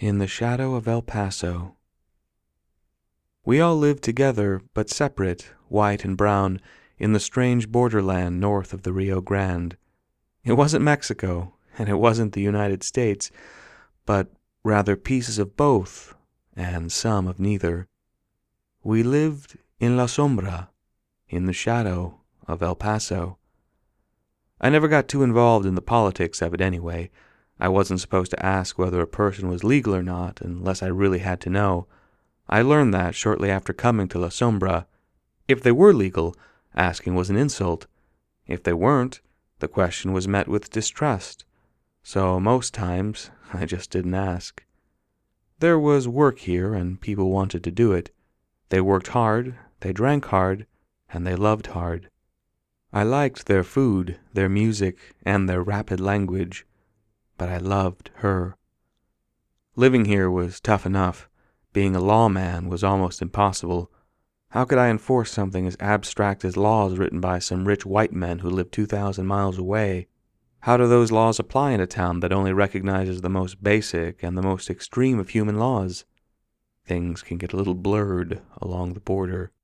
In the shadow of El Paso. We all lived together, but separate, white and brown, in the strange borderland north of the Rio Grande. It wasn't Mexico, and it wasn't the United States, but rather pieces of both, and some of neither. We lived in La Sombra, in the shadow of El Paso. I never got too involved in the politics of it anyway. I wasn't supposed to ask whether a person was legal or not unless I really had to know. I learned that shortly after coming to La Sombra. If they were legal, asking was an insult. If they weren't, the question was met with distrust. So most times, I just didn't ask. There was work here, and people wanted to do it. They worked hard, they drank hard, and they loved hard. I liked their food, their music, and their rapid language, but I loved her. Living here was tough enough. Being a lawman was almost impossible. How could I enforce something as abstract as laws written by some rich white men who live 2,000 miles away? How do those laws apply in a town that only recognizes the most basic and the most extreme of human laws? Things can get a little blurred along the border.